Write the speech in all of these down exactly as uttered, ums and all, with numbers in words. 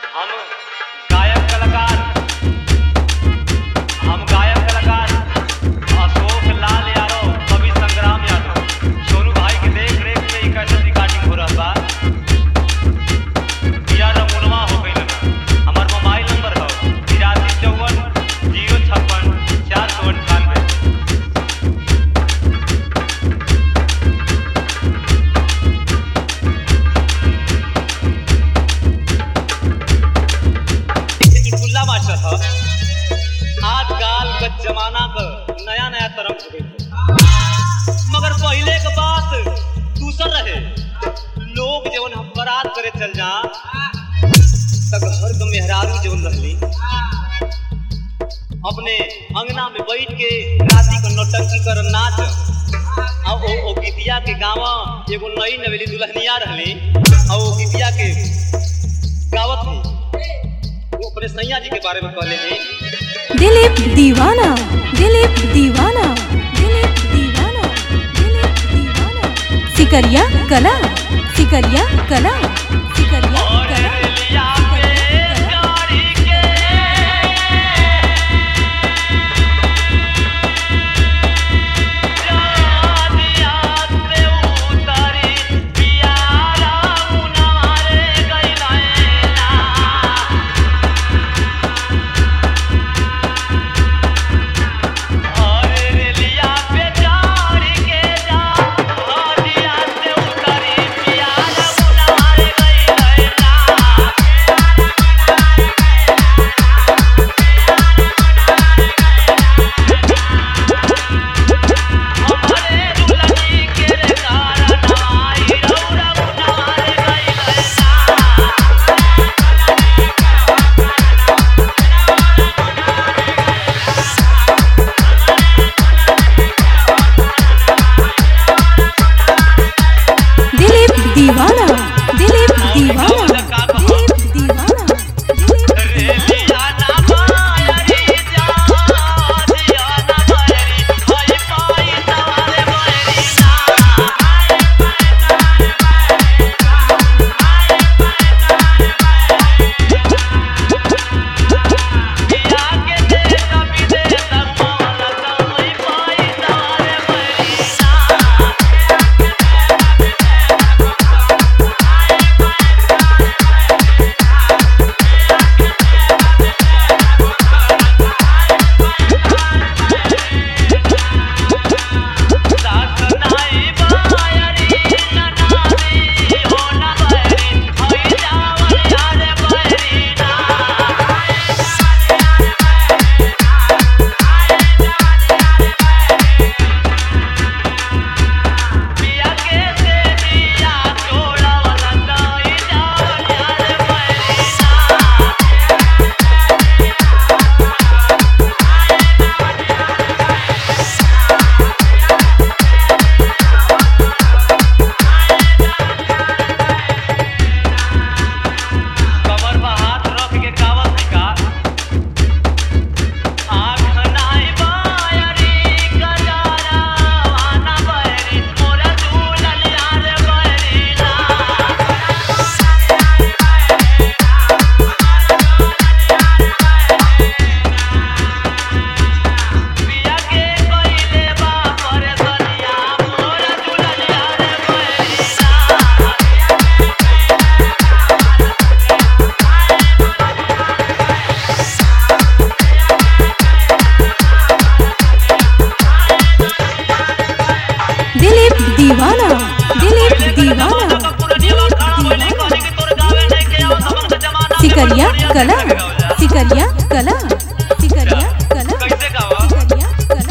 हम गायक कलाकार हम गायक कलाकार अशोक लाल यादव, कवि संग्राम यादव, सोनू भाई के देख रेख में ही कैसे रिकॉर्डिंग हो रहा बा। या रमुनवा हो गई ना। हमार मोबाइल नंबर है तिरासी चौवन जीरो छप्पन चार सौ अट्ठानवे। मास्टर है आजकल का जमाना का नया नया तरफ हो गई, मगर पहले के बात दूसर रहे। लोग जवन हम बारात करे चल जा तब घर के मेहरारू जवन रहली अपने अंगना में बैठ के राती को नौटंकी कर नाच और ओ, ओ गीतिया के गावा एगो नई नवेली दुल्हनिया रहली और वो गीतिया के गावत थी। अपने सैया जी के बारे में कहले हैं दिलीप दीवाना, दिलीप दीवाना, दिलीप दीवाना, दिलीप दीवाना। सिकरिया कला, सिकरिया कला, सिकरिया कला। सिकरिया कला, सिकरिया कला, सिकरिया कला, सिकरिया कला।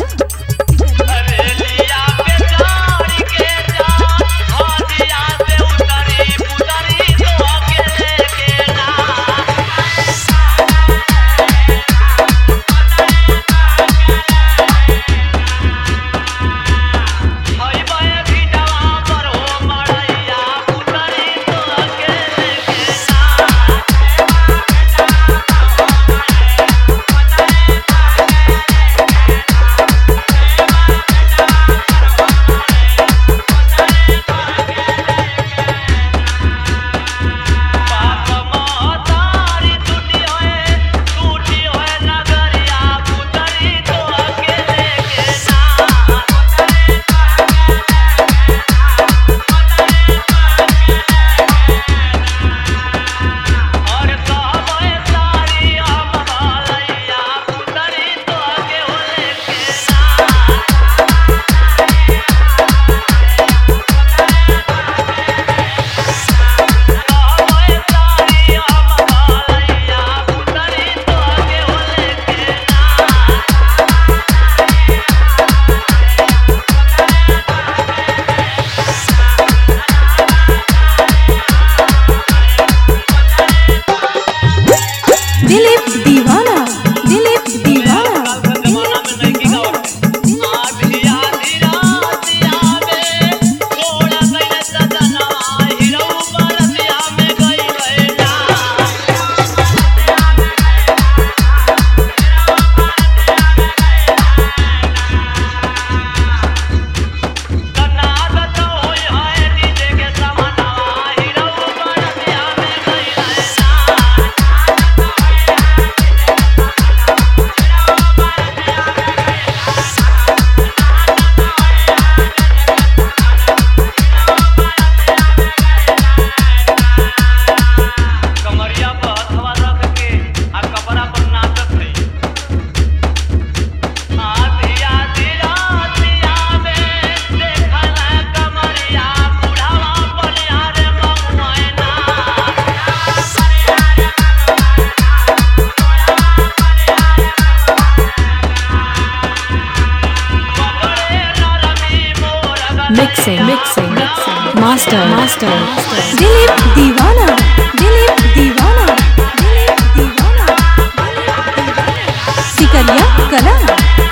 मास्टर दिलीप दीवाना दिलीप दीवाना दिलीप दीवाना सिकरिया कला